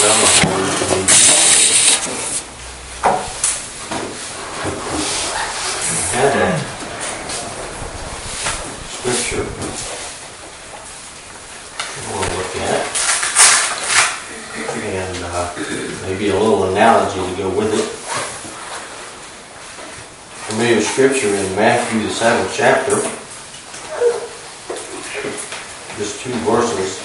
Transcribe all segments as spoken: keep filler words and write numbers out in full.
And a scripture we'll look at, and uh, maybe a little analogy to go with it. Familiar scripture in Matthew the seventh chapter, just two verses.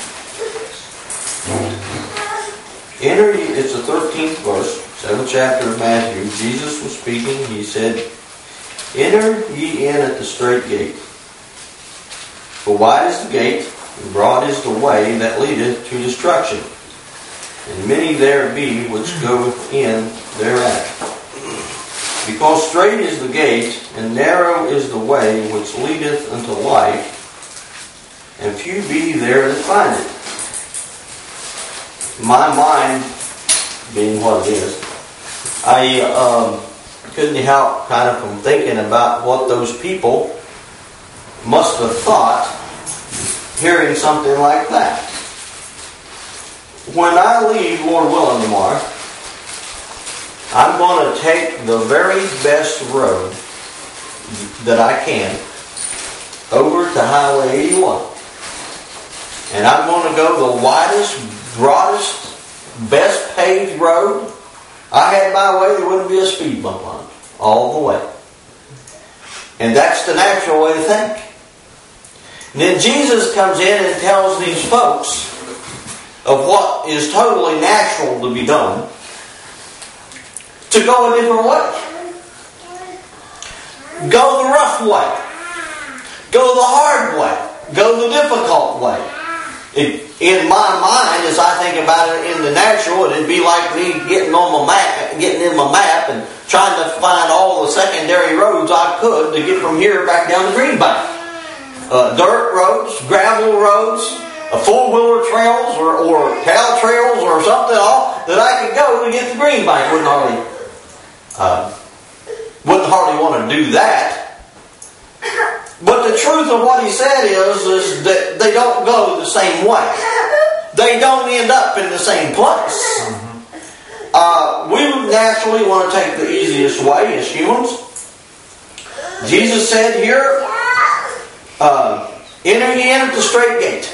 Enter ye, it's the thirteenth verse, seventh chapter of Matthew. Jesus was speaking. He said, "Enter ye in at the strait gate. For wide is the gate, and broad is the way that leadeth to destruction, and many there be which go in thereat. Because strait is the gate, and narrow is the way which leadeth unto life, and few be there that find it." My mind, being what it is, I um, couldn't help kind of from thinking about what those people must have thought hearing something like that. When I leave, Lord willing, tomorrow, I'm going to take the very best road that I can over to Highway eighty-one. And I'm going to go the widest, broadest, best paved road. I had my way, there wouldn't be a speed bump on it all the way. And that's the natural way to think. And then Jesus comes in and tells these folks of what is totally natural to be done, to go a different way. Go the rough way. Go the hard way. Go the difficult way. It, in my mind, as I think about it in the natural, it'd be like me getting on my map, getting in my map and trying to find all the secondary roads I could to get from here back down to Greenbank. Uh, dirt roads, gravel roads, uh, four-wheeler trails or, or cow trails or something all that I could go to get to Greenbank. Wouldn't hardly, uh, wouldn't hardly want to do that. But the truth of what he said is, is that they don't go the same way. They don't end up in the same place. Uh, we would naturally want to take the easiest way as humans. Jesus said here, uh, enter ye in at the strait gate.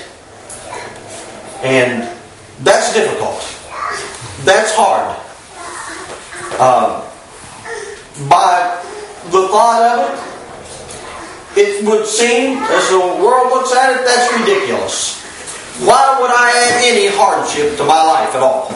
And that's difficult. That's hard. Uh, by the thought of it, it would seem, as the world looks at it, that's ridiculous. Why would I add any hardship to my life at all?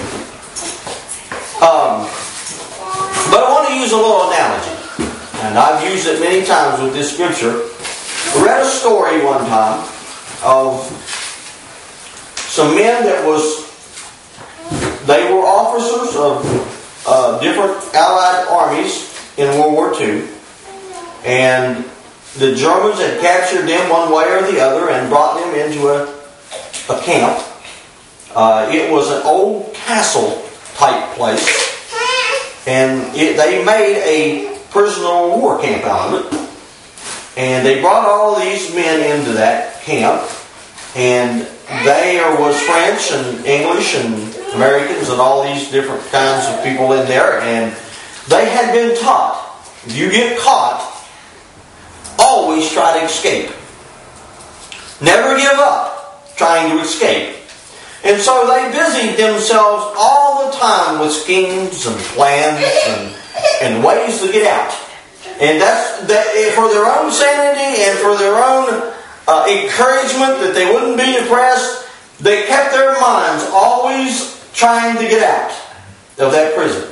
Um, but I want to use a little analogy. And I've used it many times with this scripture. I read a story one time of some men that was, they were officers of uh, different Allied armies in World War Two. And the Germans had captured them one way or the other and brought them into a, a camp. Uh, it was an old castle type place. And it, they made a prisoner of war camp out of it. And they brought all these men into that camp. And there was French and English and Americans and all these different kinds of people in there. And they had been taught, if you get caught, always try to escape. Never give up trying to escape. And so they busied themselves all the time with schemes and plans and, and ways to get out. And that's that for their own sanity and for their own uh, encouragement that they wouldn't be depressed. They kept their minds always trying to get out of that prison.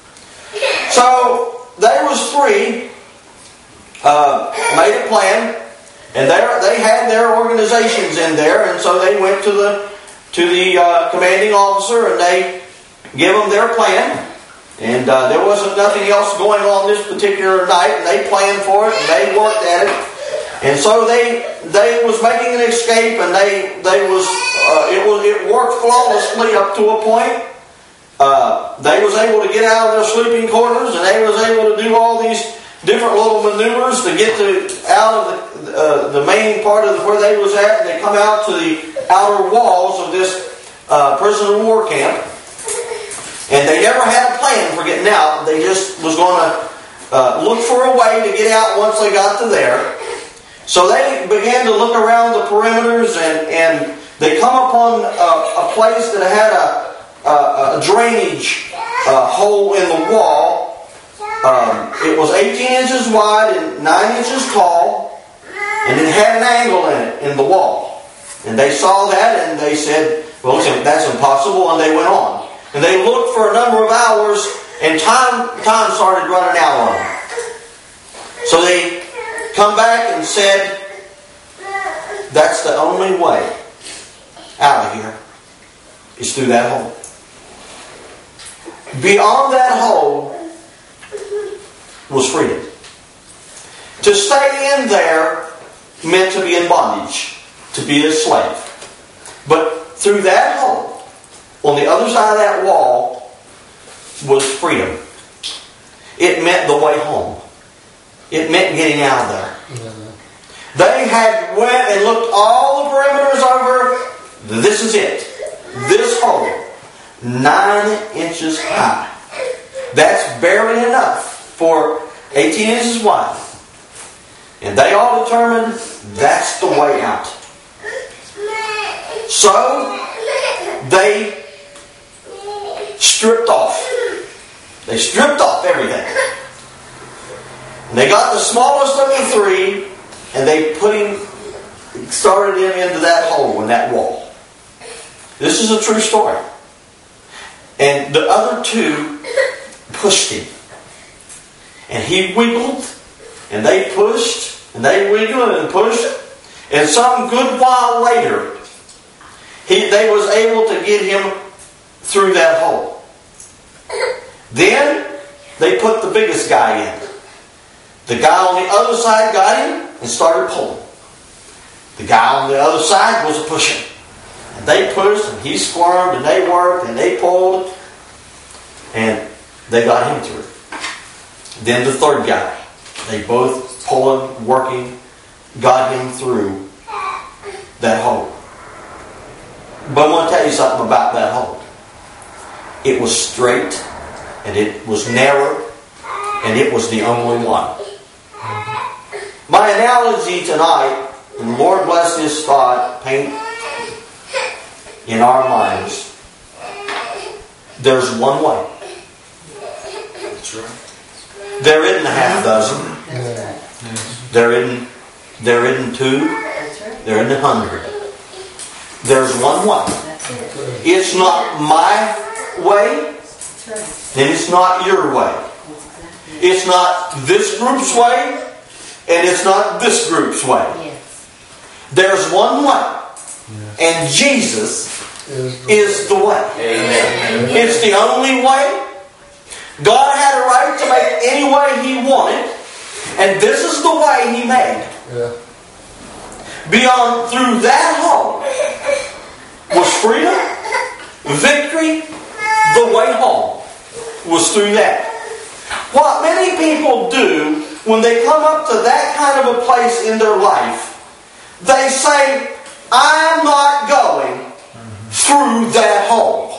So there was three. Uh, made a plan, and they they had their organizations in there, and so they went to the to the uh, commanding officer, and they gave them their plan, and uh, there wasn't nothing else going on this particular night, and they planned for it, and they worked at it, and so they they was making an escape, and they they was uh, it was it worked flawlessly up to a point. Uh, they was able to get out of their sleeping quarters, and they was able to do all these different little maneuvers to get to out of the uh, the main part of the, where they was at, and they come out to the outer walls of this uh, prisoner of war camp, And they never had a plan for getting out. They just was going to uh, look for a way to get out once they got to there. So they began to look around the perimeters, and, and they come upon a, a place that had a, a, a drainage uh, hole in the wall. Um, it was eighteen inches wide and nine inches tall, and it had an angle in it, in the wall. And they saw that, and they said, well, that's impossible, and they went on. And they looked for a number of hours, and time, time started running out on them. So they come back and said, that's the only way out of here is through that hole. Beyond that hole was freedom. To stay in there meant to be in bondage, to be a slave. But through that hole, on the other side of that wall, was freedom. It meant the way home. It meant getting out of there. Mm-hmm. They had went and looked all the perimeters over. This is it. This hole, nine inches high. That's barely enough for eighteen inches wide. And they all determined that's the way out. So they stripped off. They stripped off everything. And they got the smallest of the three, and they put him, started him into that hole in that wall. This is a true story. And the other two pushed him. And he wiggled, and they pushed, and they wiggled and pushed. And some good while later, he, they was able to get him through that hole. Then they put the biggest guy in. The guy on the other side got him and started pulling. The guy on the other side was pushing. And they pushed, and he squirmed, and they worked, and they pulled, and they got him through. Then the third guy, they both pulling, working, got him through that hole. But I want to tell you something about that hole. It was straight, and it was narrow, and it was the only one. My analogy tonight, and the Lord bless this thought, paint in our minds, there's one way. That's right. There isn't a half dozen. There isn't, there isn't two. There isn't a hundred. There's one way. It's not my way, and it's not your way. It's not this group's way, and it's not this group's way. There's one way, and Jesus is the way. Amen. It's the only way. God had a right to make any way He wanted, and this is the way He made. Yeah. Beyond, through that hole, was freedom, victory. The way home was through that. What many people do when they come up to that kind of a place in their life, they say, I'm not going through that hole.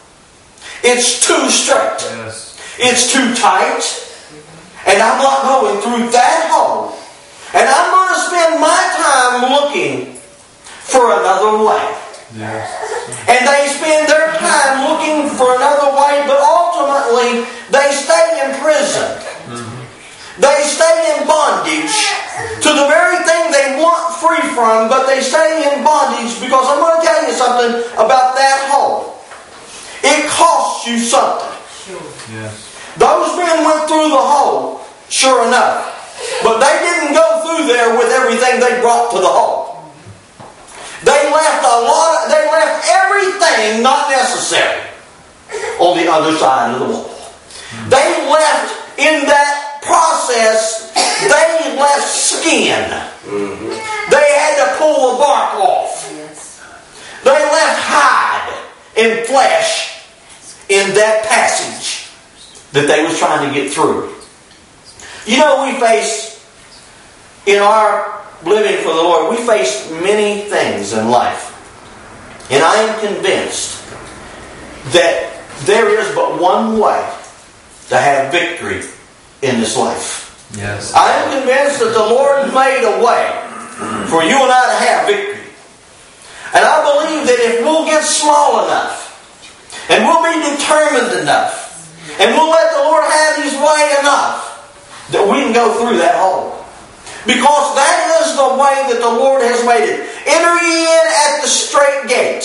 It's too straight. Yes. It's too tight. And I'm not going through that hole. And I'm going to spend my time looking for another way. Yes. And they spend their time looking for another way, but ultimately they stay in prison. Mm-hmm. They stay in bondage to the very thing they want free from, but they stay in bondage because I'm going to tell you something about that hole. It costs you something. Yes. Those men went through the hole, sure enough, but they didn't go through there with everything they brought to the hole. They left a lot of, they left everything not necessary on the other side of the wall. They left in that process, they left skin. Mm-hmm. They had to pull the bark off. Yes. They left hide and flesh in that passage that they was trying to get through. You know, we face, in our living for the Lord, we face many things in life. And I am convinced that there is but one way to have victory in this life. Yes. I am convinced that the Lord made a way for you and I to have victory. And I believe that if we'll get small enough, and we'll be determined enough, and we'll let the Lord have His way enough, that we can go through that hole. Because that is the way that the Lord has made it. Enter ye in at the straight gate.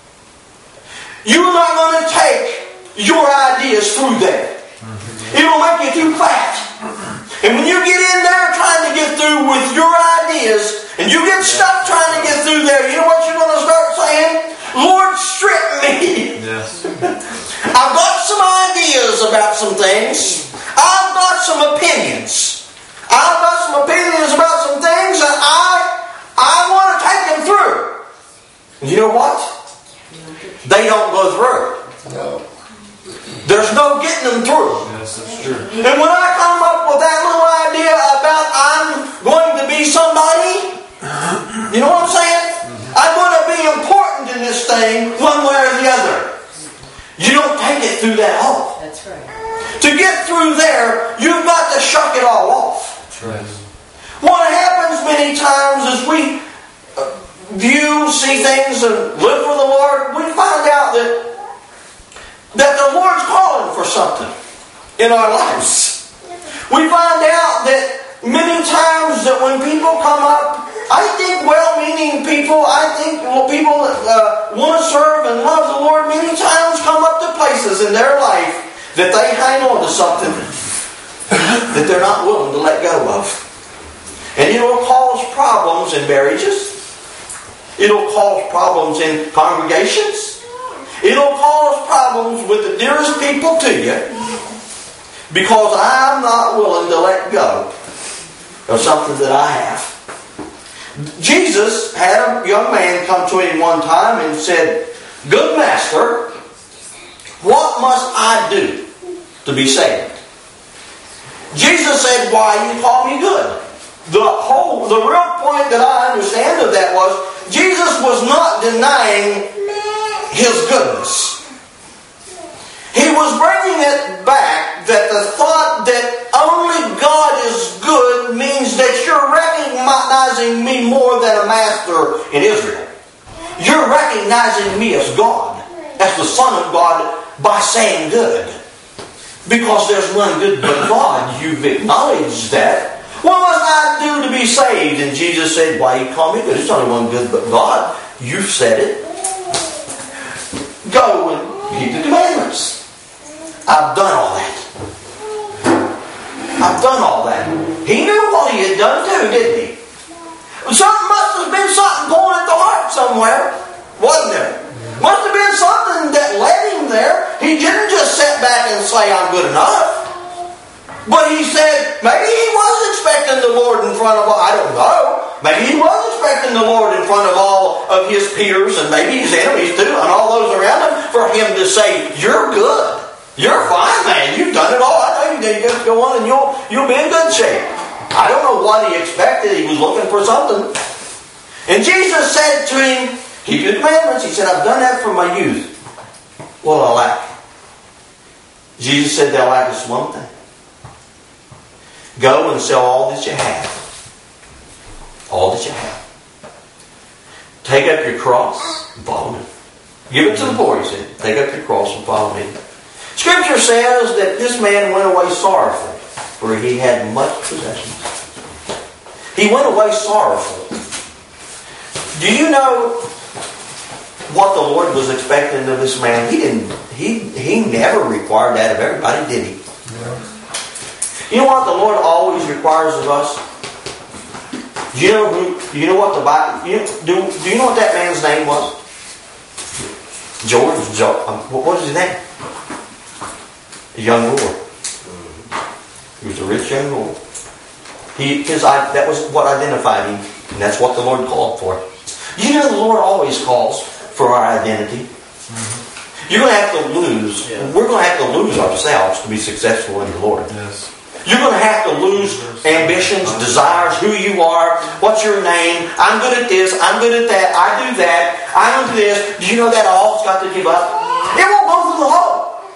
You're not going to take your ideas through there. It'll make you too fat. And when you get in there trying to get through with your ideas, and you get stuck trying to get through there, you know what you're going to start saying? Lord, strip me. Yes. I've got some ideas about some things. I've got some opinions. I've got some opinions about some things that I I want to take them through. And you know what? They don't go through. No. There's no getting them through. Yes, that's true. And when I come up with that little idea about I'm going to be somebody, you know what I'm saying? I'm going to be important in this thing one way or the other. You don't take it through that hole. That's right. To get through there, you've got to shuck it all off. That's right. What happens many times is we view, see things, and live for the Lord. We find out that that the Lord's calling for something in our lives. We find out that many times that when people come up, I think well-meaning people, I think well, people that uh, want to serve and love the Lord, many times come up to places in their life that they hang on to something that they're not willing to let go of. And it'll cause problems in marriages. It'll cause problems in congregations. It'll cause problems with the dearest people to you because I'm not willing to let go of something that I have. Jesus had a young man come to him one time and said, "Good master, what must I do to be saved?" Jesus said, "Why you call me good?" The whole, the real point that I understand of that was Jesus was not denying His goodness. He was bringing it back that the thought that only God is good means that you're recognizing me more than a master in Israel. You're recognizing me as God, as the Son of God, by saying good. Because there's none good but God. You've acknowledged that. What must I do to be saved? And Jesus said, "Why you call me good? There's only one good but God. You've said it. Go and keep the commandments." I've done all that. I've done all that. He knew what he had done too, didn't he? Something must have been something going at the heart somewhere, wasn't there? Must have been something that led him there. He didn't just sit back and say, "I'm good enough." But he said, maybe he was expecting the Lord in front of all, I don't know. Maybe he was expecting the Lord in front of all of his peers and maybe his enemies too and all those around him for him to say, "You're good. You're fine, man. You've done it all. I know you did. You just go on and you'll, you'll be in good shape." I don't know what he expected. He was looking for something. And Jesus said to him, "Keep the commandments." He said, "I've done that from my youth. What do I lack?" Jesus said, "Thou lackest one thing. Go and sell all that you have. All that you have. Take up your cross and follow me. Give it to the poor," he said. "Take up your cross and follow me." Scripture says that this man went away sorrowful, for he had much possessions. He went away sorrowful. Do you know what the Lord was expecting of this man? He didn't. He he never required that of everybody, did he? No. You know what the Lord always requires of us? Do you know who? Do you know what the Bible? You, do Do you know what that man's name was? George. Joe, um, what was his name? A young lord. He was a rich young lord. He his that was what identified him, and that's what the Lord called for. You know the Lord always calls for our identity. Mm-hmm. You're going to have to lose. Yeah. We're going to have to lose ourselves to be successful in the Lord. Yes. You're going to have to lose ambitions, desires, who you are, what's your name, I'm good at this, I'm good at that, I do that, I don't do this. Do you know that all's got to give up? It won't go through the hole.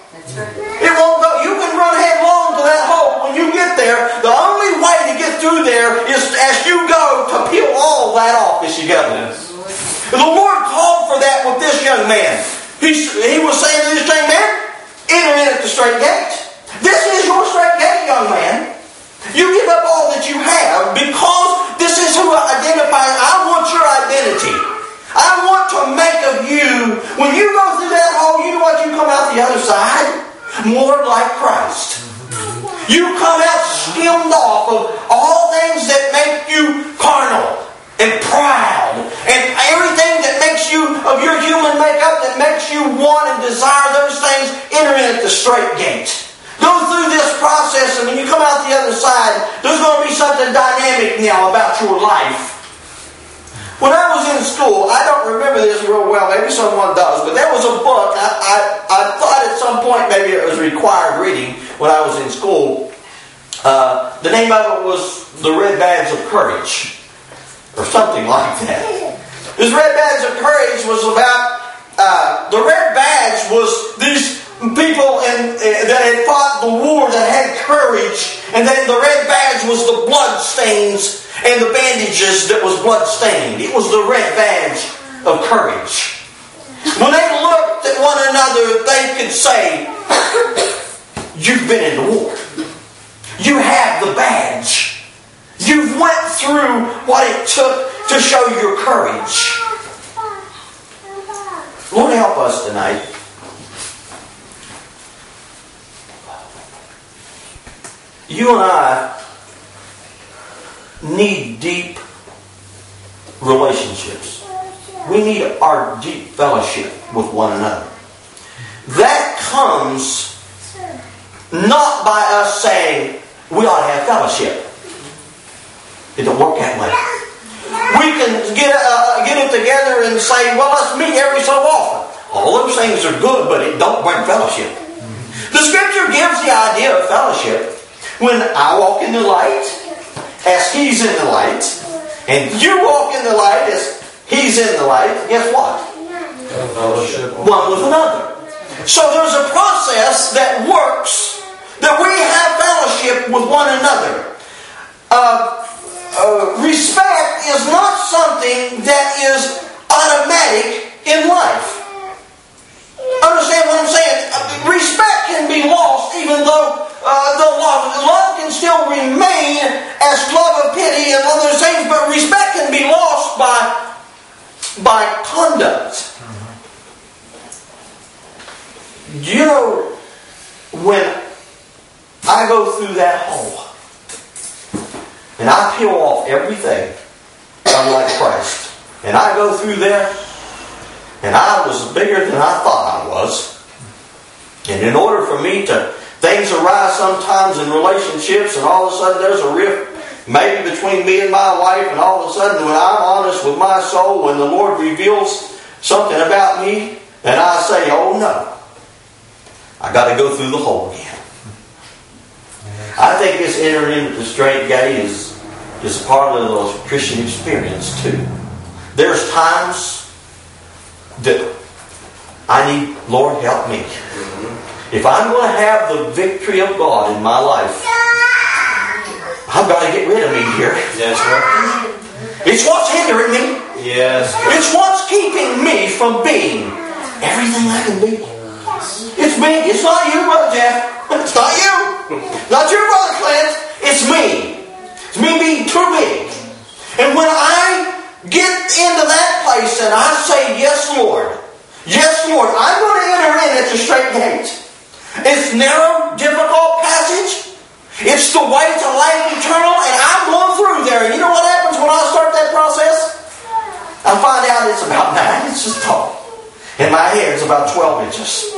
It won't go. You can run headlong to that hole. When you get there, the only way to get through there is as you go to peel all that off as you go. The Lord called for that with this young man. He, he was saying to this young man, enter in at the straight gate. This is your straight gate, young man. You give up all that you have because this is who identifies. I want your identity. I want to make of you, when you go through that hole, you know what? You come out the other side? More like Christ. You come out skimmed off of all things that make you carnal and proud and everything that makes you of your human makeup that makes you want and desire those things. Enter in at the straight gate. Go through this process, and when you come out the other side, there's going to be something dynamic now about your life. When I was in school, I don't remember this real well, maybe someone does, but there was a book, I, I, I thought at some point maybe it was required reading when I was in school. Uh, the name of it was The Red Badge of Courage, or something like that. This Red Badge of Courage was about, uh, the Red Badge was these people in, uh, that had fought the war that had courage, and then the red badge was the blood stains and the bandages that was blood stained. It was the red badge of courage. When they looked at one another, they could say, you've been in the war. You have the badge. You've went through what it took to show your courage. Lord, help us tonight. You and I need deep relationships. We need our deep fellowship with one another. That comes not by us saying we ought to have fellowship. It don't work that way. We can get uh, get it together and say, well, let's meet every so often. All those things are good, but it don't bring fellowship. The Scripture gives the idea of fellowship. When I walk in the light, as He's in the light, and you walk in the light as He's in the light, guess what? Fellowship. One with another. So there's a process that works, that we have fellowship with one another. Uh, uh, respect is not something that is automatic in life. Understand what I'm saying? Respect can be lost even though uh, the love, love can still remain as love of pity and other things, but respect can be lost by, by conduct. You know, when I go through that hole and I peel off everything unlike Christ, and I go through there and I was bigger than I thought I was. And in order for me to, things arise sometimes in relationships, and all of a sudden there's a rift maybe between me and my wife, and all of a sudden when I'm honest with my soul, when the Lord reveals something about me, and I say, oh no, I got to go through the hole again. I think this entering into the straight gate is, is part of the Christian experience too. There's times that I need, Lord, help me. If I'm going to have the victory of God in my life, I've got to get rid of me here. That's right. It's what's hindering me. Yes. It's what's keeping me from being everything I can be. It's me. It's not you, Brother Jeff. It's not you. Not your Brother Clint. It's me. It's me being too big. And when I get into that place and I say, yes, Lord. Yes, Lord. I'm going to enter in at the straight gate. It's narrow, difficult passage. It's the way to life eternal, and I'm going through there. And you know what happens when I start that process? I find out it's about nine inches tall. And my hair's about twelve inches.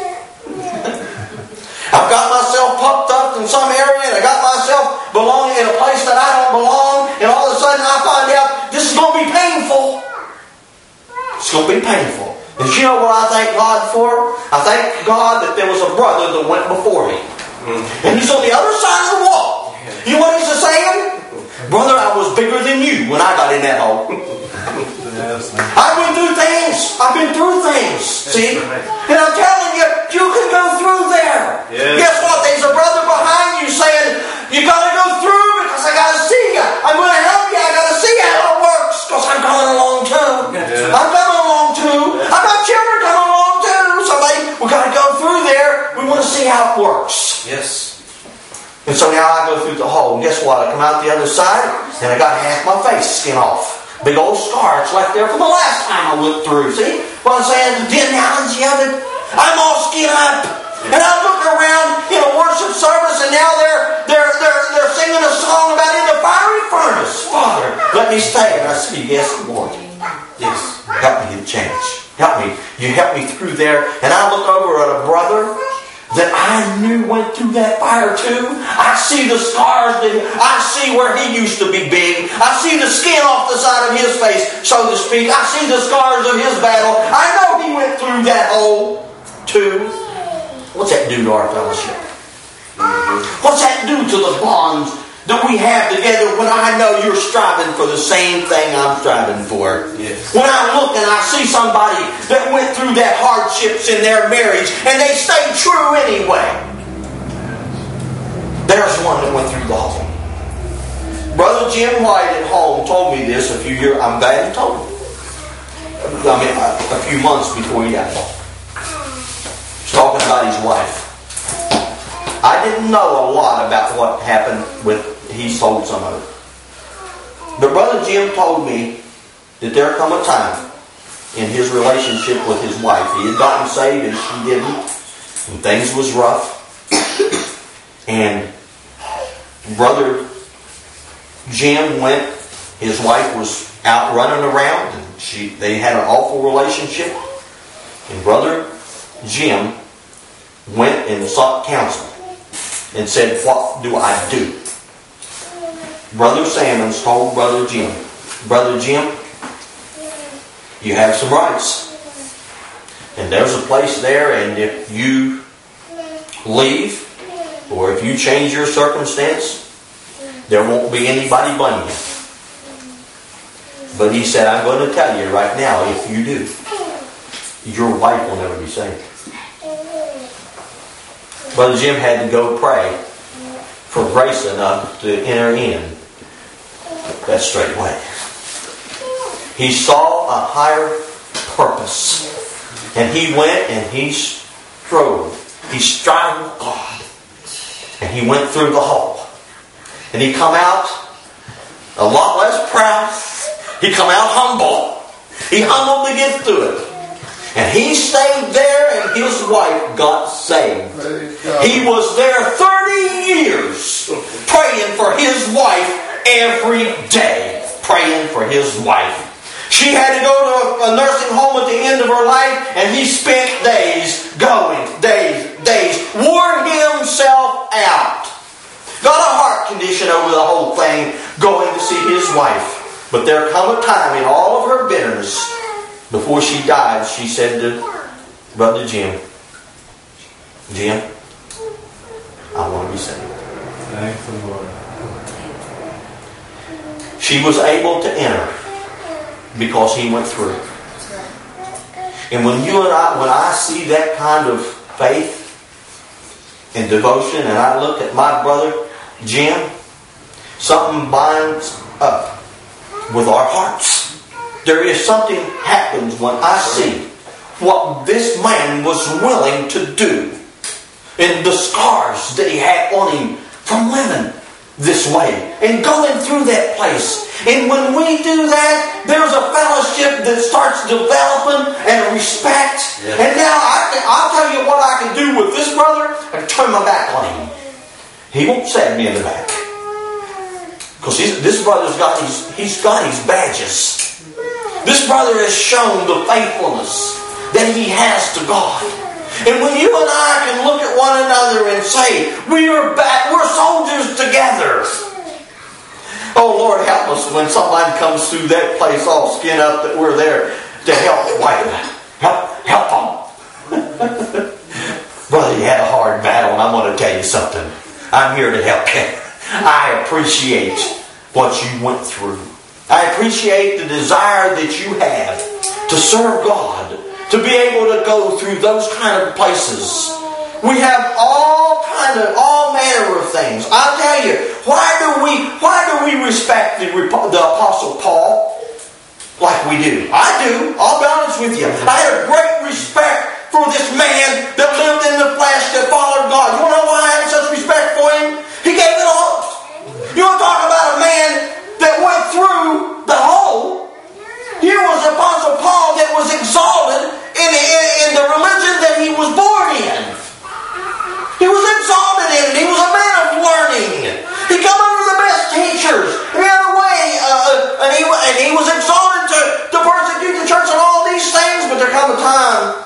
I've got myself puffed up in some area, and I got myself belonging in a place that I don't belong, and all of a sudden I find out this is going to be painful. It's going to be painful. And you know what I thank God for? I thank God that there was a brother that went before me. And he's on the other side of the wall. You know what he's saying? Brother, I was bigger than you when I got in that hole. I've been through things. I've been through things. See? And I'm telling you, you can go through there. Yes. Guess what? There's a brother behind you saying, you got to go through because I got to see you. I'm going to help you. I got to see how it works because I'm coming along too. Yeah. I'm coming along too. I've got children coming along too. Somebody, we got to go through there. We want to see how it works. Yes. And so now I go through the hole. And guess what? I come out the other side and I got half my face skin off. Big old scar it's left there from the last time I went through. See what I'm saying? The analogy of it. I'm all skin up. And I look around in a worship service and now they're they're they're they're singing a song about in the fiery furnace. Father, let me stay. And I say, yes, Lord. Yes. Help me to change. Help me. You help me through there. And I look over at a brother that I knew went through that fire too. I see the scars that I see where he used to be big. I see the skin off the side of his face, so to speak. I see the scars of his battle. I know he went through that hole too. What's that do to our fellowship? What's that do to the bonds that we have together when I know you're striving for the same thing I'm striving for? Yes. When I look and I see somebody that went through that hardships in their marriage and they stayed true anyway. There's one that went through the hole. Brother Jim White at home told me this a few years. I'm glad he told me. I mean, a, a few months before he died. He's talking about his wife. I didn't know a lot about what happened with, he told some of it. But Brother Jim told me that there come a time in his relationship with his wife. He had gotten saved and she didn't. And things was rough. And Brother Jim went, his wife was out running around and she they had an awful relationship. And Brother Jim went and sought counsel. And said, what do I do? Brother Sammons told Brother Jim, Brother Jim, you have some rights. And there's a place there, and if you leave, or if you change your circumstance, there won't be anybody blaming you. But he said, I'm going to tell you right now, if you do, your wife will never be saved. Brother Jim had to go pray for grace enough to enter in that straight way. He saw a higher purpose. And he went and he strove. He strived with God. And he went through the hole. And he come out a lot less proud. He come out humble. He humbled to get through it. And he stayed there and his wife got saved. He was there thirty years praying for his wife every day. Praying for his wife. She had to go to a nursing home at the end of her life and he spent days going, days, days, wore himself out. Got a heart condition over the whole thing going to see his wife. But there come a time in all of her bitterness, before she died, she said to Brother Jim, Jim, I want to be saved. Thank the Lord. She was able to enter because he went through. And when you and I, when I see that kind of faith and devotion, and I look at my brother Jim, something binds up with our hearts. There is something happens when I see what this man was willing to do and the scars that he had on him from living this way and going through that place. And when we do that, there's a fellowship that starts developing and respect. Yeah. And now I can, I'll tell you what I can do with this brother and turn my back on him. He won't stab me in the back. Because this brother's got his, he's got his badges. This brother has shown the faithfulness that he has to God. And when you and I can look at one another and say, we are back, we're soldiers together. Oh Lord, help us when somebody comes through that place all skin up that we're there to help wipe help help them. Brother, you had a hard battle and I'm going to tell you something. I'm here to help you. I appreciate what you went through. I appreciate the desire that you have to serve God, to be able to go through those kind of places We have all kind of, all manner of things. I'll tell you, why do we, why do we respect the, the Apostle Paul like we do? I do. I'll be honest with you. I had a great respect for this man that lived in the flesh, that followed God. You want to know why I had such respect for him? He gave it all. You want to talk about a man that went through the hole? Here was the Apostle Paul that was exalted in, in, in the religion that he was born in. He was exalted in it. He was a man of learning. He came under the best teachers. He had a way, uh, and, he, and he was exalted to, to persecute the church and all these things. But there come a time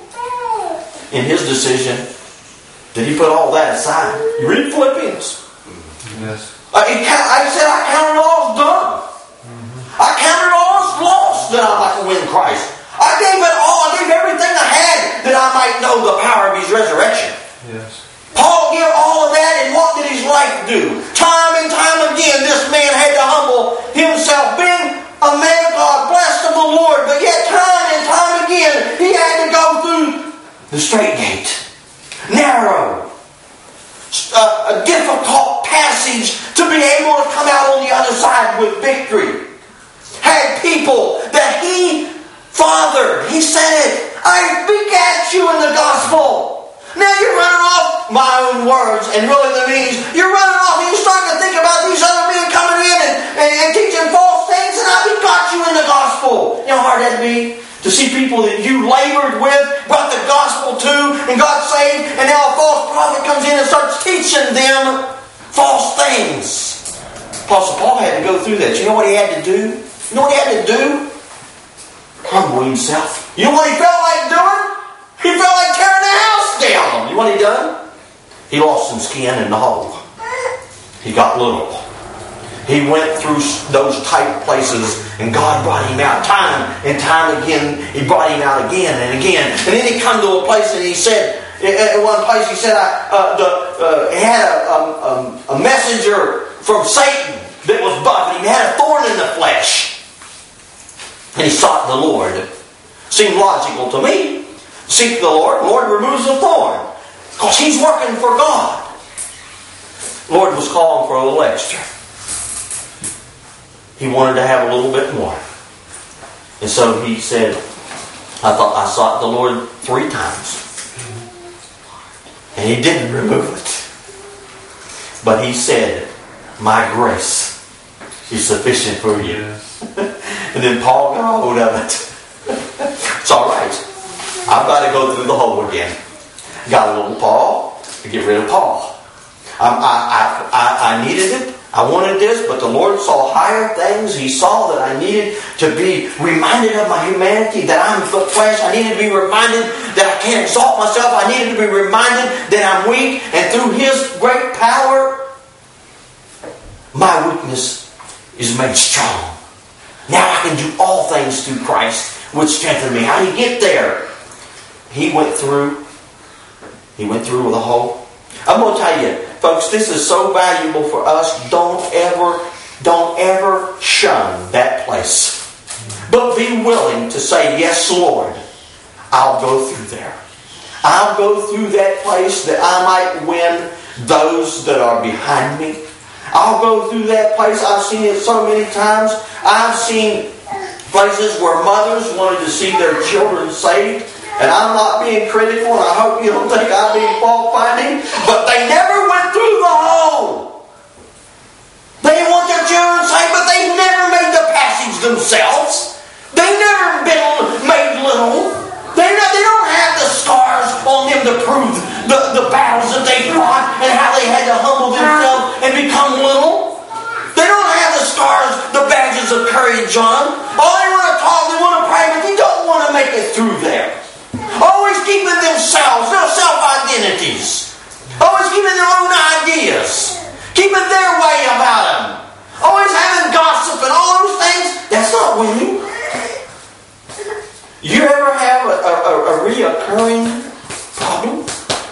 in his decision that he put all that aside. You read Philippians. Yes. Uh, he, I said, I counted all as done. Mm-hmm. I counted all as lost that I might win Christ. I gave it all. I gave everything I had that I might know the power of His resurrection. Yes. Paul gave all of that, and what did his life do? Time and time again, this man had to humble himself, being a man of God, blessed of the Lord, but yet time and time again, he had to go through the straight gate. Narrow. Uh, a difficult passage to be able to come out on the other side with victory. Had people that he fathered. He said it. I begat you in the gospel. Now you're running off my own words and really the meanings. You're running off and you're starting to think about these other men coming in and, and, and teaching false things, and I begot you in the gospel. You know how hard that'd be? To see people that you labored with, brought the gospel to, and got saved, and now a false prophet comes in and starts teaching them false things. Apostle Paul had to go through that. You know what he had to do? You know what he had to do? Humble himself. You know what he felt like doing? He felt like tearing the house down. You know what he done? He lost some skin in the hole. He got little. He went through those tight places, and God brought him out. Time and time again, He brought him out again and again. And then he come to a place and he said, at one place he said, I, uh, the, uh, he had a, a, a messenger from Satan that was buffeting him. He had a thorn in the flesh. And he sought the Lord. Seemed logical to me. Seek the Lord, Lord removes the thorn. Because he's working for God. Lord was calling for a little extra. He wanted to have a little bit more. And so he said, I thought I sought the Lord three times. And He didn't remove it. But He said, my grace is sufficient for you. And then Paul got a hold of it. It's all right. I've got to go through the hole again. Got a little Paul to get rid of Paul. I, I, I, I needed it. I wanted this, but the Lord saw higher things. He saw that I needed to be reminded of my humanity, that I'm the flesh. I needed to be reminded that I can't exalt myself. I needed to be reminded that I'm weak. And through His great power, my weakness is made strong. Now I can do all things through Christ, which strengthen me. How do you get there? He went through. He went through with a hole. I'm going to tell you, folks, this is so valuable for us. Don't ever, don't ever shun that place. But be willing to say, yes, Lord, I'll go through there. I'll go through that place that I might win those that are behind me. I'll go through that place. I've seen it so many times. I've seen places where mothers wanted to see their children saved. And I'm not being critical, and I hope you don't think I'm being fault-finding, but they never went through the hole. They want their children saved, but they've never made the passage themselves. They've never been made little. They, they don't have the scars on them to prove the, the battles that they fought and how they had to humble themselves and become little. They don't have the scars, the badges of courage on them. All they want to talk, they want to pray, but they don't want to make it through there. Always keeping themselves, their self-identities. Always keeping their own ideas. Keeping their way about them. Always having gossip and all those things. That's not winning. You ever have a, a, a reoccurring problem?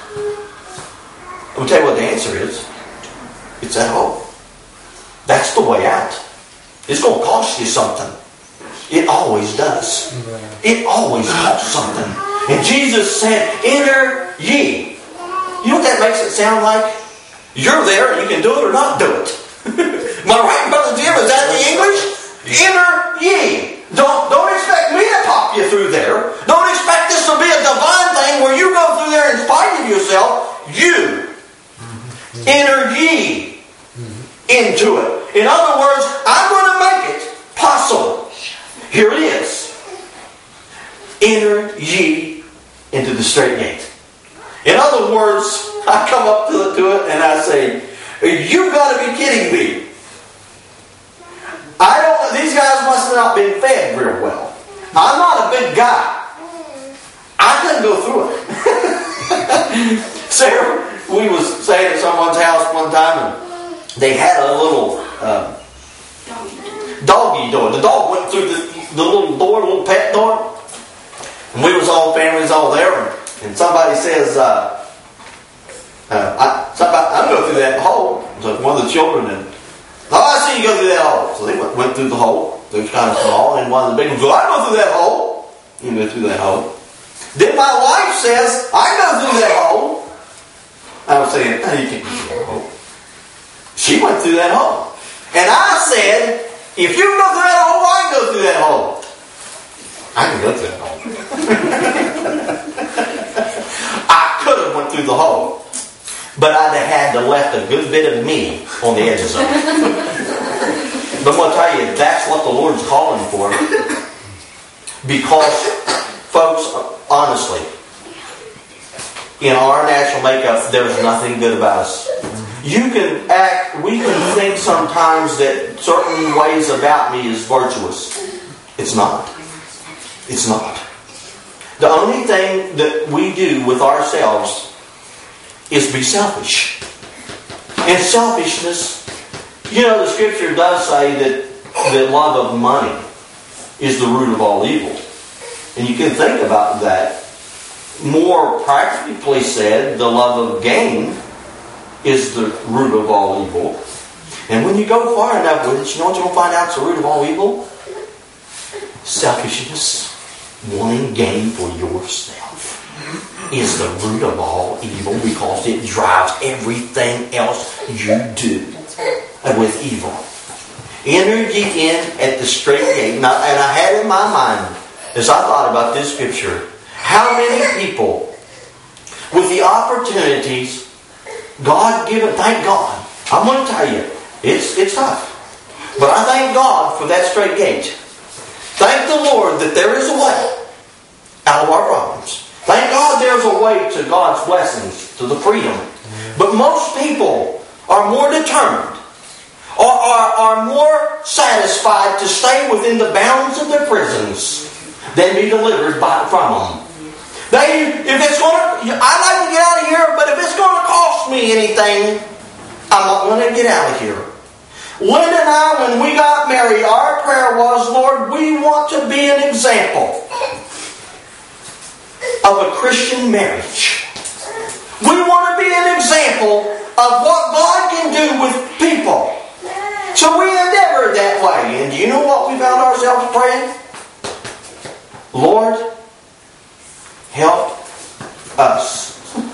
I'll tell you what the answer is. It's at home. That's the way out. It's going to cost you something. It always does. It always costs something. And Jesus said, enter ye You know what that makes it sound like? You're there and you can do it or not do it. Am I right, Brother Jim? Is that the English? Enter ye. Don't, don't expect me to pop you through there. Don't expect this to be a divine thing where you go through there in spite of yourself. You. Enter ye into it. In other words, I'm going to make it possible. Here it is. Enter ye into the straight gate. In other words, I come up to it, to it and I say, you've got to be kidding me. I don't. These guys must have not been fed real well. I'm not a big guy. I couldn't go through it. Sarah, we was staying at someone's house one time and they had a little uh, doggy door. The dog went through the, the little door, little pet door. And we was all families all there and, and somebody says, uh, uh, I, somebody, I'm going through that hole. So one of the children and oh, I see you go through that hole. So they went, went through the hole. It was kind of small. And one of the big ones goes, I go through that hole. You go through that hole. Then my wife says, I go through that hole. I was saying, no, you can't go through that hole. She went through that hole. And I said, if you go through that hole, I can go through that hole. I can go through that hole. I could have went through the hole. But I'd have had to left a good bit of me on the edges of it. But I'm going to tell you, that's what the Lord's calling for. Because, folks, honestly, in our natural makeup, there's nothing good about us. You can act, we can think sometimes that certain ways about me is virtuous. It's not. It's not. The only thing that we do with ourselves is be selfish. And selfishness, you know, the Scripture does say that, that love of money is the root of all evil. And you can think about that. More practically said, the love of gain is the root of all evil. And when you go far enough with it, you know what you're going to find out is the root of all evil? Selfishness, wanting gain for yourself, is the root of all evil because it drives everything else you do with evil. Enter ye in at the straight gate. Now, and I had in my mind, as I thought about this scripture, how many people with the opportunities God given, thank God. I'm going to tell you, it's, it's tough. But I thank God for that straight gate. Thank the Lord that there is a way out of our problems. Thank God there's a way to God's blessings, to the freedom. But most people are more determined or are, are more satisfied to stay within the bounds of their prisons than be delivered by, from them. They, if it's going to, I'd like to get out of here, but if it's going to cost me anything, I'm not going to get out of here. Linda and I, when we got married, our prayer was, Lord, we want to be an example of a Christian marriage. We want to be an example of what God can do with people. So we endeavored that way. And do you know what we found ourselves praying? Lord, help us.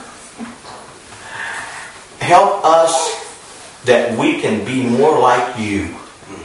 Help us that we can be more like you.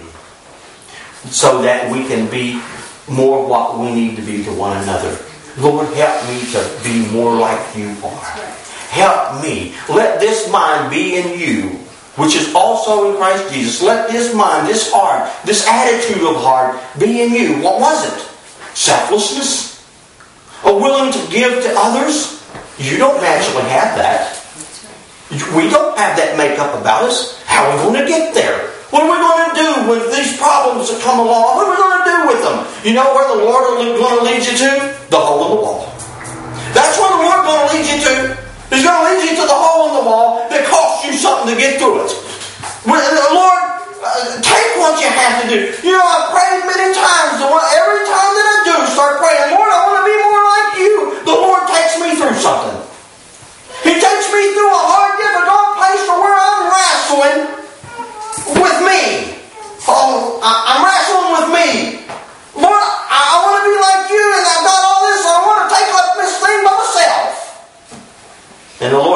So that we can be more what we need to be to one another. Lord, help me to be more like you are. Help me. Let this mind be in you, which is also in Christ Jesus. Let this mind, this heart, this attitude of heart be in you. What was it? Selflessness? A willing to give to others? You don't naturally have that. We don't have that makeup about us. How are we going to get there? What are we going to do with these problems that come along? What are we going to do with them? You know where the Lord is going to lead you to? The hole in the wall. That's where the Lord is going to lead you to. He's going to lead you to the hole in the wall that costs you something to get through it. Lord, take what you have to do. You know, I've prayed many times. Every time that I do start praying, Lord, I want to be more like you. The Lord takes me through something. He takes me through a hard, difficult place to where I'm wrestling with me. Oh, I'm wrestling with me. Lord, I want to be like you, and I've got all this, and I want to take up this thing by myself. And the Lord is saying,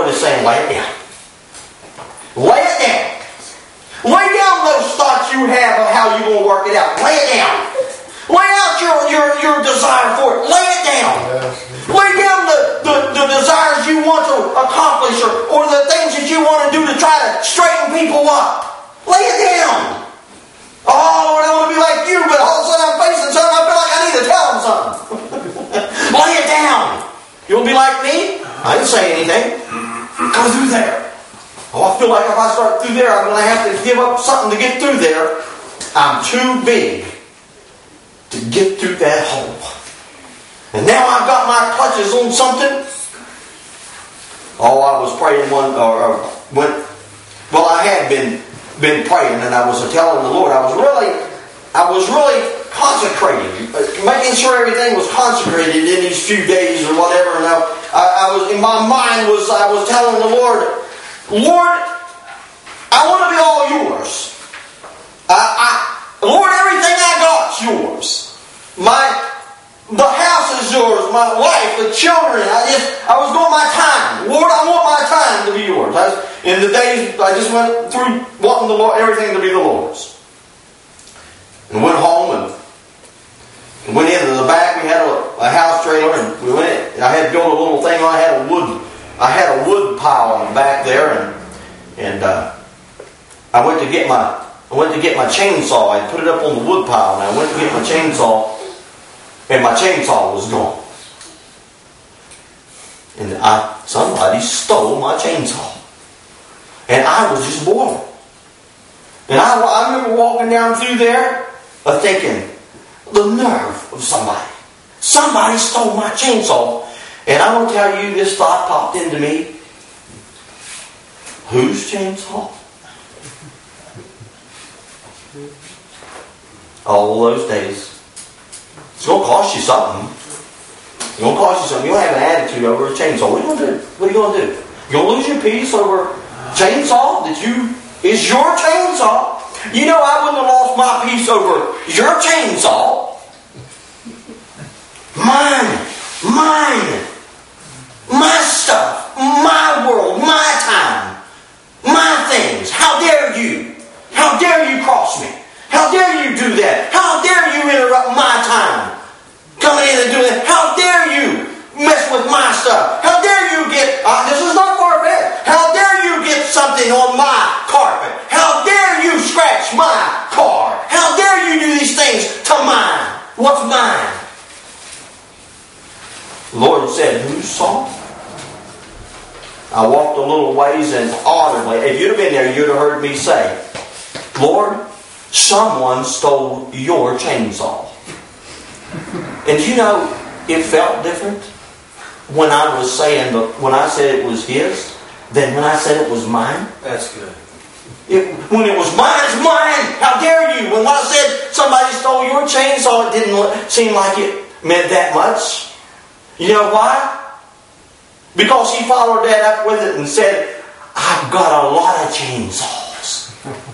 and lay it down. Lay it down. Lay down those thoughts you have of how you're going to work it out. Lay it down. Lay out your, your, your desire for it. Lay it down. Lay down the, the, the desires you want to accomplish or, or the things that you want to do to try to straighten people up. Lay it down. Oh, Lord, I want to be like you, but all of a sudden I'm facing something. I feel like I need to tell them something. Lay it down. You want to be like me? I didn't say anything. Go through there. Oh, I feel like if I start through there, I'm going to have to give up something to get through there. I'm too big to get through that hole. And now I've got my clutches on something. Oh, I was praying one, or, or when, well, I had been been praying, and I was telling the Lord, I was really, I was really consecrating, making sure everything was consecrated in these few days or whatever. And I, I, I was in my mind was I was telling the Lord, Lord, I want to be all yours. I, I, Lord, everything I got's yours. My The house is yours, my wife, the children. I just, I was doing my time. Lord, I want my time to be yours. I was, in the days, I just went through wanting the Lord, everything to be the Lord's. And went home and, and went into the back. We had a, a house trailer, and we went in. I had to build a little thing. I had a wood, I had a wood pile in the back there, and and uh, I went to get my, I went to get my chainsaw. I put it up on the wood pile, and I went to get my chainsaw. And my chainsaw was gone. And I, somebody stole my chainsaw. And I was just boiling. And I, I remember walking down through there, uh, thinking, the nerve of somebody. Somebody stole my chainsaw. And I'm going to tell you, this thought popped into me. Whose chainsaw? All those days. It's going to cost you something. It's going to cost you something. You'll have an attitude over a chainsaw. What are you going to do? What are you going to do? You're going to lose your peace over a chainsaw that you is your chainsaw. You know, I wouldn't have lost my peace over your chainsaw. Mine. Mine. My stuff. My world. My time. My things. How dare you? How dare you cross me? How dare you do that? How dare you interrupt my time? Coming in and doing that. How dare you mess with my stuff? How dare you get, uh, this is not far-fetched. How dare you get something on my carpet? How dare you scratch my car? How dare you do these things to mine? What's mine? The Lord said, whose song? I walked a little ways and audibly, if you'd have been there, you'd have heard me say, Lord, someone stole your chainsaw. And you know, it felt different when I was saying, the, when I said it was his, than when I said it was mine. That's good. It, when it was mine, it's mine. How dare you? When I said somebody stole your chainsaw, it didn't seem like it meant that much. You know why? Because he followed that up with it and said, I've got a lot of chainsaws.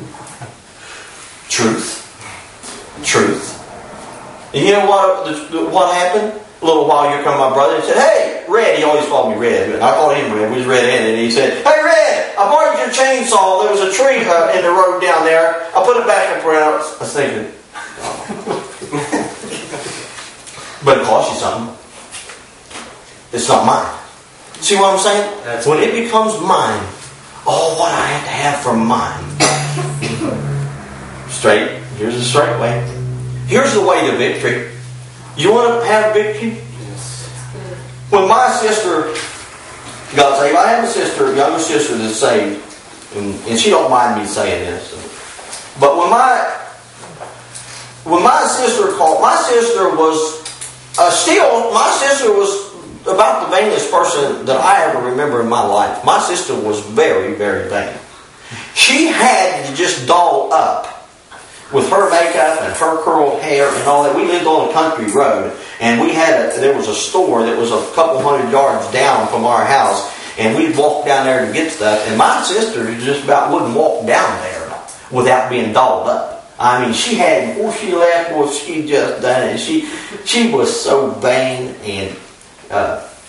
Truth. Truth. And you know what what happened? A little while here come my brother and said, hey, Red. He always called me Red. I called him Red. We was red-handed. And he said, hey, Red, I borrowed your chainsaw. There was a tree uh, in the road down there. I put it back up where I was thinking. But it costs you something. It's not mine. See what I'm saying? That's when good. It becomes mine, oh, what I have to have for mine. Straight. Here's a straight way. Here's the way to victory. You want to have victory? Yes. When my sister got saved, I have a sister, a younger sister that's saved, and, and she don't mind me saying this. But when my when my sister called, my sister was uh, still, my sister was about the vainest person that I ever remember in my life. My sister was very, very vain. She had to just doll up with her makeup and her curled hair and all that. We lived on a country road, and we had a, there was a store that was a couple hundred yards down from our house, and we'd walk down there to get stuff, and my sister just about wouldn't walk down there without being dolled up. I mean, she had, before she left, boy, she just done it. She, she was so vain, and uh,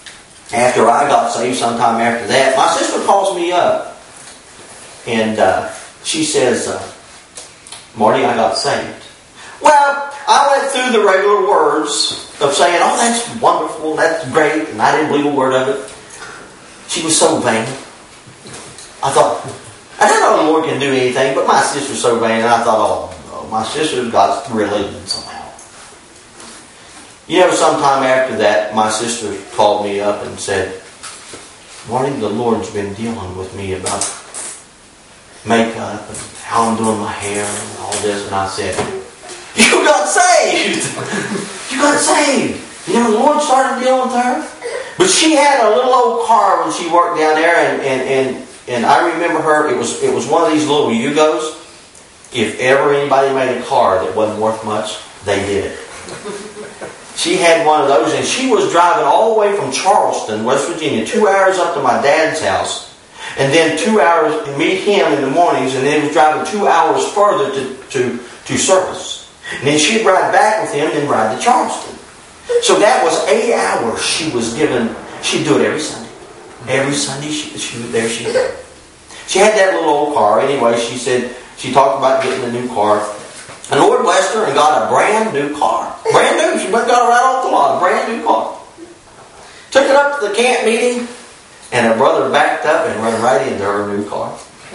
after I got saved, sometime after that, my sister calls me up. And uh, she says, uh, Marty, I got saved. Well, I went through the regular words of saying, oh, that's wonderful, that's great, and I didn't believe a word of it. She was so vain. I thought, I don't know the Lord can do anything, but my sister's so vain, and I thought, oh, no, my sister's got religion somehow. You know, sometime after that, my sister called me up and said, Marty, the Lord's been dealing with me about makeup and how I'm doing my hair and all this. And I said, you got saved! You got saved! You know, the Lord started dealing with her. But she had a little old car when she worked down there, and, and, and, and I remember her, it was it was one of these little Yugos. If ever anybody made a car that wasn't worth much, they did it. She had one of those, and she was driving all the way from Charleston, West Virginia, two hours up to my dad's house, and then two hours to meet him in the mornings, and then was driving two hours further to, to, to service. And then she'd ride back with him and then ride to Charleston. So that was eight hours she was given. She'd do it every Sunday. Every Sunday she, she there she did. She had that little old car. Anyway, she said, she talked about getting a new car. And the Lord blessed her and got a brand new car. Brand new. She went and got it right off the lot. A brand new car. Took it up to the camp meeting, and her brother backed up and ran right into her new car.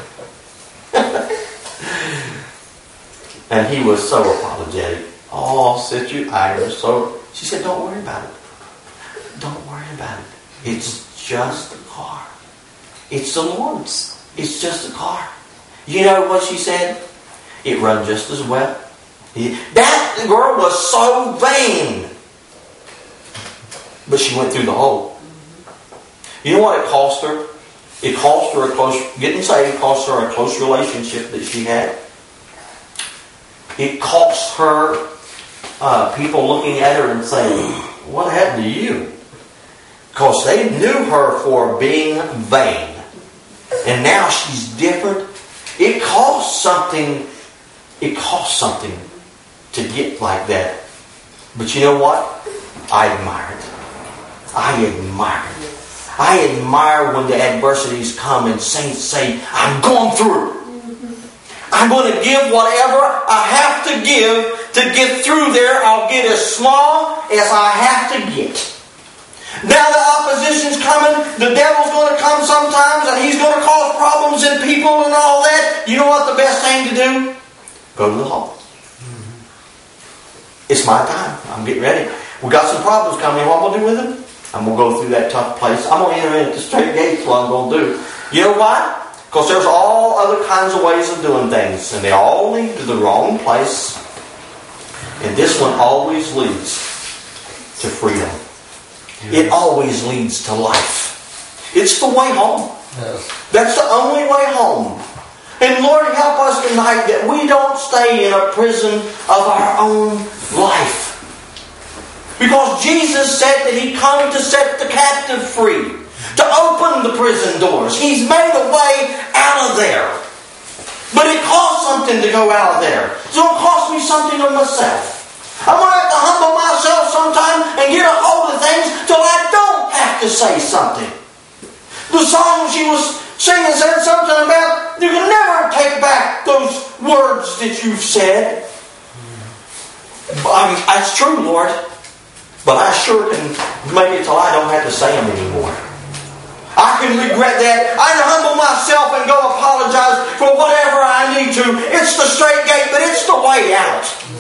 And he was so apologetic. Oh, Sister Iris. So she said, don't worry about it. Don't worry about it. It's just a car. It's the Lord's. It's just a car. You know what she said? It runs just as well. That girl was so vain. But she went through the hole. You know what it cost her? It cost her a close, getting saved cost her a close relationship that she had. It cost her uh, people looking at her and saying, what happened to you? Because they knew her for being vain. And now she's different. It costs something. It costs something to get like that. But you know what? I admire it. I admire it. I admire when the adversities come and saints say, I'm going through. I'm going to give whatever I have to give to get through there. I'll get as small as I have to get. Now the opposition's coming. The devil's going to come sometimes, and he's going to cause problems in people and all that. You know what the best thing to do? Go to the hall. It's my time. I'm getting ready. We got some problems coming. What am I going to do with them? I'm going to go through that tough place. I'm going to enter in at the straight gates. What I'm going to do. You know why? Because there's all other kinds of ways of doing things, and they all lead to the wrong place. And this one always leads to freedom. It always leads to life. It's the way home. Yes. That's the only way home. And Lord, help us tonight that we don't stay in a prison of our own life. Because Jesus said that He come to set the captive free. To open the prison doors. He's made a way out of there. But it costs something to go out of there. It's going to cost me something of myself. I'm going to have to humble myself sometime and get a hold of things till I don't have to say something. The song she was singing said something about you can never take back those words that you've said. I mean, that's true, Lord. But I sure can make it till I don't have to say them anymore. I can regret that. I can humble myself and go apologize for whatever I need to. It's the straight gate, but it's the way out.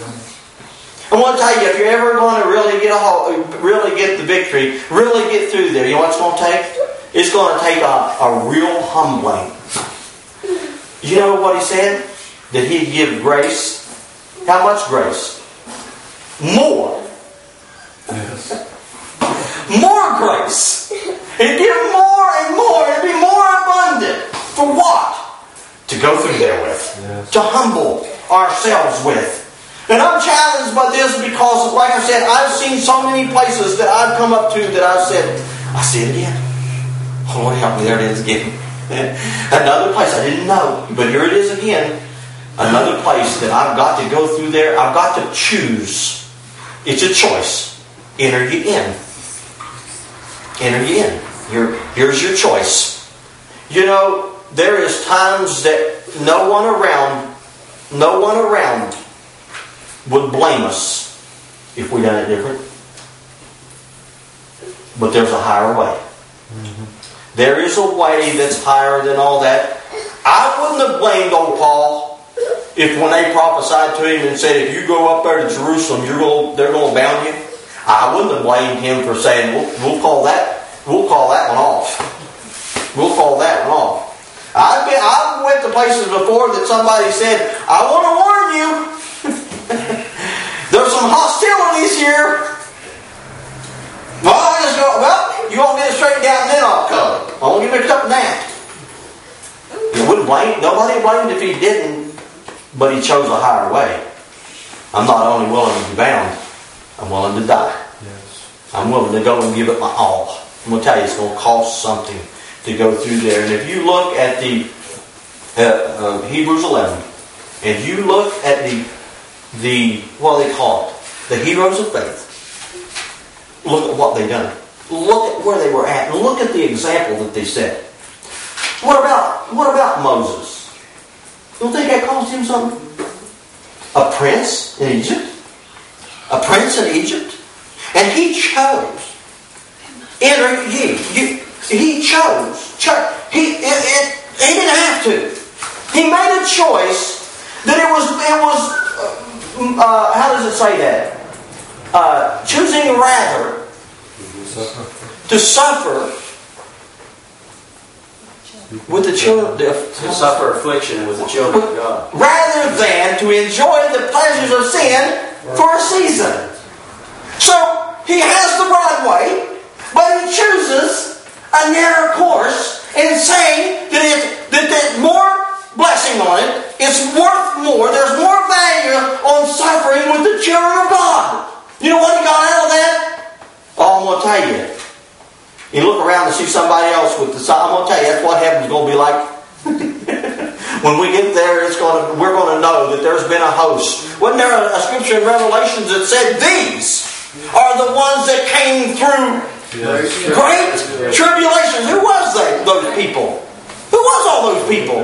I want to tell you, if you're ever going to really get a hold, really get the victory, really get through there, you know what it's going to take? It's going to take a, a real humbling. You know what He said? That He'd give grace. How much grace? More. Yes. More grace. He'd give more and more. It'd be more abundant. For what? To go through there with. Yes. To humble ourselves with. And I'm challenged by this because, like I said, I've seen so many places that I've come up to that I've said, I see it again. Oh, Lord help me, there it is again. Another place I didn't know, but here it is again. Another place that I've got to go through there. I've got to choose. It's a choice. Enter you in. enter ye in. Here, here's your choice. You know, there is times that no one around, no one around would blame us if we done it different. But there's a higher way. Mm-hmm. There is a way that's higher than all that. I wouldn't have blamed old Paul if when they prophesied to him and said, if you go up there to Jerusalem, you're going, they're going to bound you. I wouldn't have blamed him for saying, we'll, we'll call that, we'll call that one off. We'll call that one off. I've been, I've went to places before that somebody said, I want to warn you. There's some hostilities here. Well, I just go, well, you won't get it straightened out and then I'll come. I won't get mixed up in that. You wouldn't blame, nobody blamed if he didn't, but he chose a higher way. I'm not only willing to be bound, I'm willing to die. Yes. I'm willing to go and give it my all. I'm going to tell you, it's going to cost something to go through there. And if you look at the uh, uh, Hebrews eleven, and you look at the the what they call it, the heroes of faith, look at what they done. Look at where they were at, and look at the example that they set. What about what about Moses? You don't think that cost him something? A prince in Egypt, a prince in Egypt, and he chose. Enter ye. You, He chose. He, it, it, he didn't have to. He made a choice that it was, it was uh, uh, how does it say that? Uh, choosing rather to suffer with the children. To suffer affliction with the children of God. Rather than to enjoy the pleasures of sin for a season. So, he has the right way, but he chooses a narrow course and saying that it's that there's more blessing on it, it's worth more, there's more value on suffering with the children of God. You know what he got out of that? Oh, I'm going to tell you. You look around and see somebody else with the sign. I'm going to tell you, that's what heaven's going to be like. When we get there, it's going to, we're going to know that there's been a host. Wasn't there a, a scripture in Revelations that said, these are the ones that came through yes. great tribulations? Who was they, those people? Who was all those people?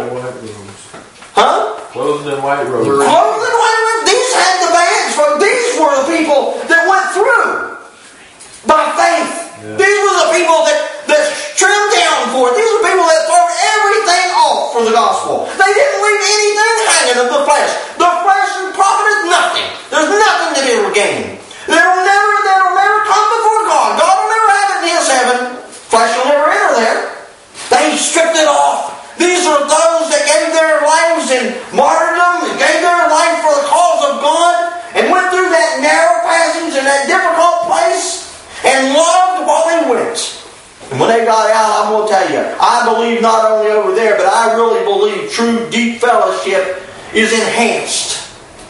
Huh? Clothed in white robes. Clothed in white robes. These had the badge. These were the people that went through by faith. Yeah. These were the people that, that trimmed down for it. These were people that threw everything off for the gospel. They didn't leave anything hanging of the flesh. The flesh profited nothing. There's nothing that it will gain. They'll never, they'll never come before God. God will never have it in His heaven. Flesh will never enter there. They stripped it off. These are those that gave their lives in martyrdom, and gave their life for the cause of God, and went through that narrow passage in that difficult place, and loved while they went. And when they got out, I'm going to tell you, I believe not only over there, but I really believe true deep fellowship is enhanced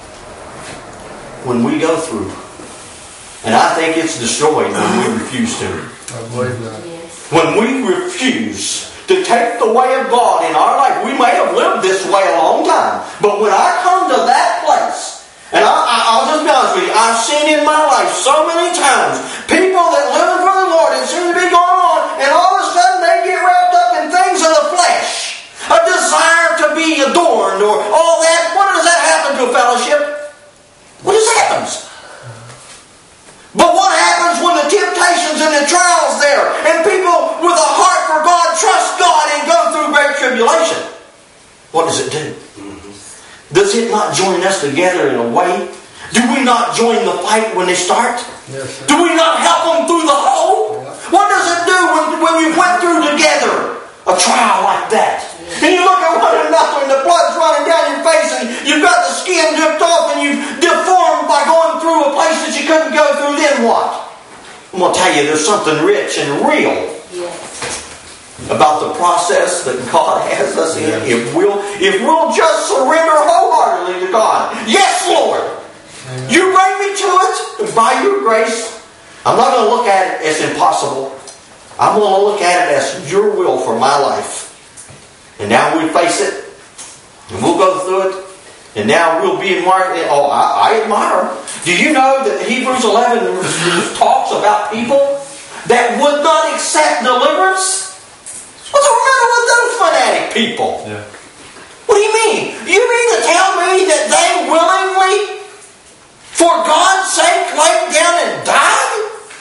when we go through. And I think it's destroyed when we refuse to. I believe that. When we refuse to take the way of God in our life. We may have lived this way a long time, but when I come to that place, and I, I, I'll just be honest with you, I've seen in my life so many times people that live for the Lord and seem to be going on, and all of a sudden they get wrapped up in things of the flesh, a desire to be adorned or all that. What does that happen to a fellowship? What just happens? But what happens when the temptations and the trials there, and people with a heart for God trust God and go through great tribulation? What does it do? Mm-hmm. Does it not join us together in a way? Do we not join the fight when they start? Yes, sir. Do we not help them through the hole? Yeah. What does it do when, when you went through together a trial like that? And you look at one another and the blood's running down your face and you've got the skin dripped off and you've deformed by going through a place that you couldn't go through, then what? I'm going to tell you, there's something rich and real yes. about the process that God has us in. Yes. If we'll, if we'll just surrender wholeheartedly to God. Yes, Lord. Amen. You bring me to it, and by your grace, I'm not going to look at it as impossible. I'm going to look at it as your will for my life. And now we face it, and we'll go through it, and now we'll be admired. Oh, I, I admire them. Do you know that Hebrews eleven talks about people that would not accept deliverance? What's the matter with those fanatic people? Yeah. What do you mean? You mean to tell me that they willingly, for God's sake, laid down and died?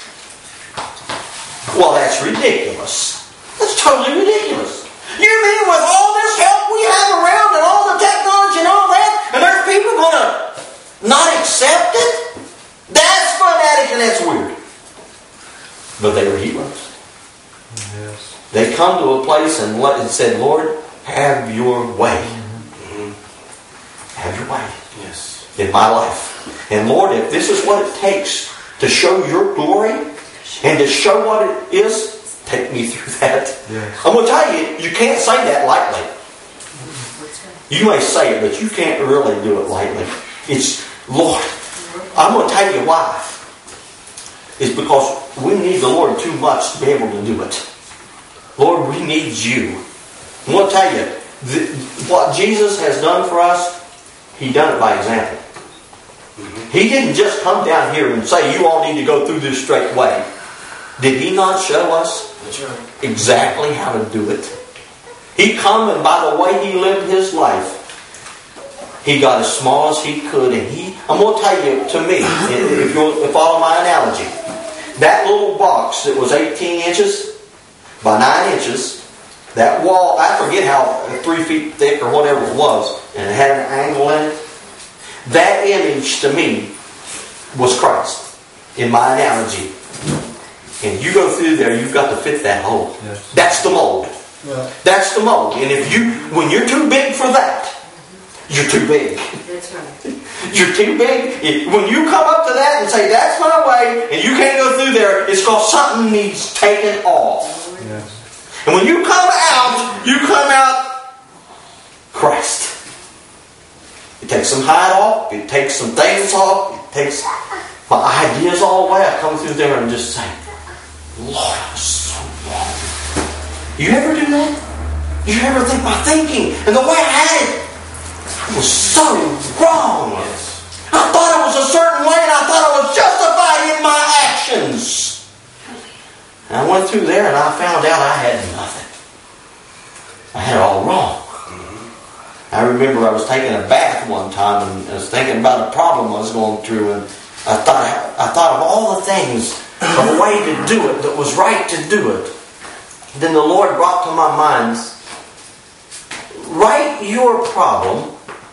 Well, that's ridiculous. That's totally ridiculous. You mean with all this help we have around and all the technology and all that, and there's people going to not accept it? That's fanatic and that's weird. But they were heroes. Yes. They come to a place and, let, and said, Lord, have your way. Mm-hmm. Have your way. Yes. In my life. And Lord, if this is what it takes to show your glory and to show what it is, take me through that. Yes. I'm going to tell you, you can't say that lightly. You may say it, but you can't really do it lightly. It's, Lord, I'm going to tell you why. It's because we need the Lord too much to be able to do it. Lord, we need you. I'm going to tell you, the, what Jesus has done for us, He done it by example. Mm-hmm. He didn't just come down here and say, you all need to go through this straight way. Did He not show us That's right. exactly how to do it? He come, and by the way He lived His life, He got as small as He could. And He, I'm going to tell you, to me, if you'll follow my analogy, that little box that was eighteen inches by nine inches, that wall, I forget how, three feet thick or whatever it was, and it had an angle in it. That image to me was Christ, in my analogy. And you go through there, you've got to fit that hole. Yes. That's the mold. Yeah. That's the mold. And if you, when you're too big for that, you're too big. That's right. You're too big. It, when you come up to that and say, that's my way, and you can't go through there, it's because something needs taken off. Yes. And when you come out, you come out Christ. It takes some hide off. It takes some things off. It takes my ideas all away. I come through there and just say, Lord, I'm so wrong. You ever do that? You ever think my thinking and the way I had it was so wrong? Yes. I thought it was a certain way and I thought I was justified in my actions. And I went through there and I found out I had nothing. I had it all wrong. I remember I was taking a bath one time and I was thinking about a problem I was going through, and I thought I thought of all the things, of a way to do it that was right to do it. Then the Lord brought to my mind, write your problem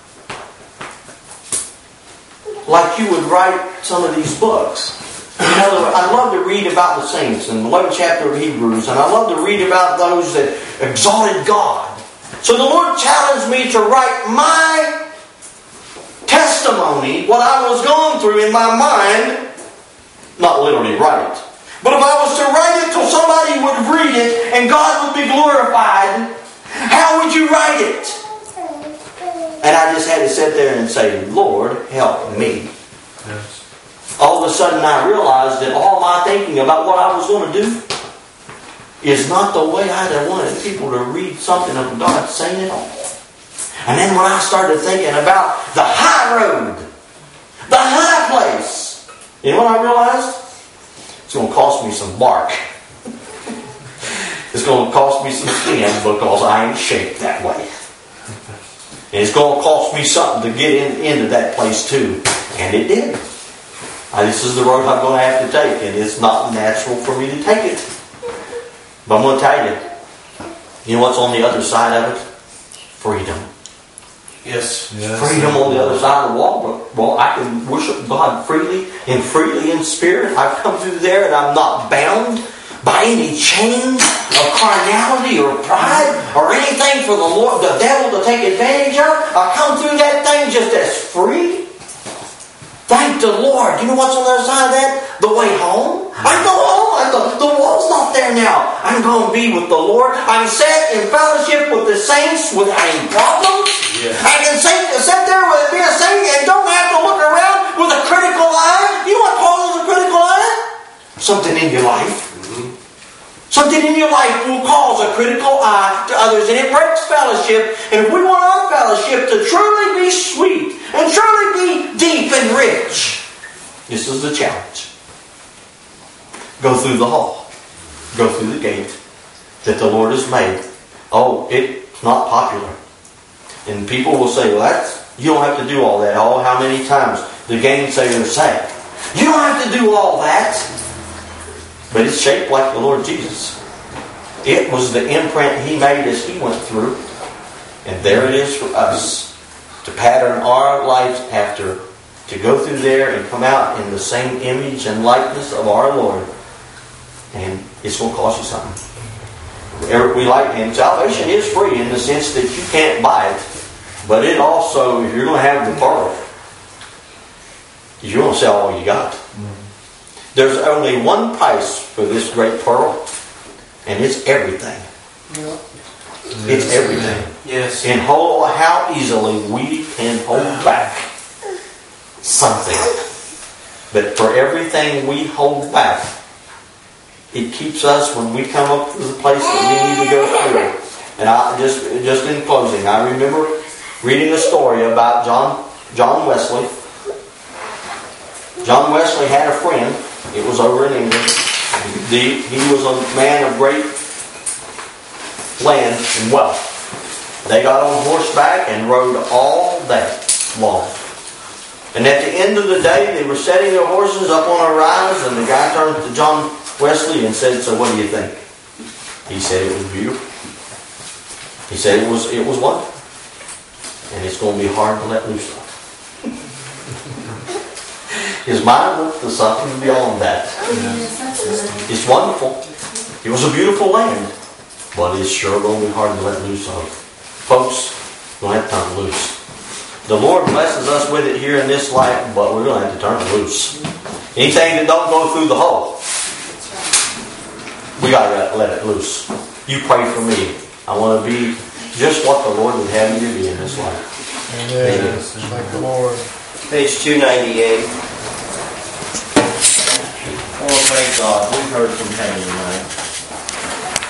like you would write some of these books. You know, I love to read about the saints in the eleventh chapter of Hebrews, and I love to read about those that exalted God. So the Lord challenged me to write my testimony, what I was going through in my mind, not literally write it, but if I was to write it till somebody would read it and God would be glorified, how would you write it? And I just had to sit there and say, Lord, help me. Yes. All of a sudden I realized that all my thinking about what I was going to do is not the way I'd have wanted people to read something of God saying it all. And then when I started thinking about the high road, the high place, you know what I realized? It's going to cost me some bark. It's going to cost me some skin because I ain't shaped that way. And it's going to cost me something to get in, into that place too. And it did. Now, this is the road I'm going to have to take, and it's not natural for me to take it. But I'm going to tell you, you know what's on the other side of it? Freedom. Yes. Yes. Freedom on the other side of the wall. Well, I can worship God freely and freely in spirit. I've come through there and I'm not bound by any chains of carnality or pride or anything for the Lord, the devil to take advantage of. I come through that thing just as free. Thank the Lord. You know what's on the other side of that? The way home. I go home. I go, the wall's not there now. I'm going to be with the Lord. I'm set in fellowship with the saints without any problems. Yeah. I can sit, sit there with be a saint and don't have to look around with a critical eye. You know what causes a critical eye? Something in your life. Mm-hmm. Something in your life will cause a critical eye to others, and it breaks fellowship. And if we want our fellowship to truly be sweet and truly be deep and rich, this is the challenge. Go through the hall. go through the gate that the Lord has made. Oh, it's not popular. And people will say, well, that's, you don't have to do all that. Oh, how many times the gainsayers say, you don't have to do all that. But it's shaped like the Lord Jesus. It was the imprint He made as He went through. And there it is for us to pattern our lives after, to go through there and come out in the same image and likeness of our Lord. And it's going to cost you something. We like, and salvation is free in the sense that you can't buy it. But it also, if you're going to have the pearl, you're going to sell all you got. Mm-hmm. There's only one price for this great pearl, and it's everything. Yep. It's everything. Yes. And hold how easily we can hold back something. But for everything we hold back, it keeps us when we come up to the place that we need to go through. And I just just in closing, I remember reading a story about John John Wesley. John Wesley had a friend. It was over in England. The, he was a man of great land and wealth. They got on horseback and rode all day long. And at the end of the day, they were setting their horses up on a rise, and the guy turned to John Wesley and said, so what do you think? He said it was beautiful. He said it was it was wonderful. And it's going to be hard to let loose of. His mind went to something beyond that. It's wonderful. It was a beautiful land. But it's sure going to be hard to let loose of. Folks, we're going to have to turn loose. The Lord blesses us with it here in this life, but we're going to have to turn loose. Anything that don't go through the hole, we got to let it loose. You pray for me. I want to be just what the Lord would have me to be in this life. Amen. Amen. Thank the Lord. Page two ninety-eight. Oh, thank God. We've heard from heaven tonight.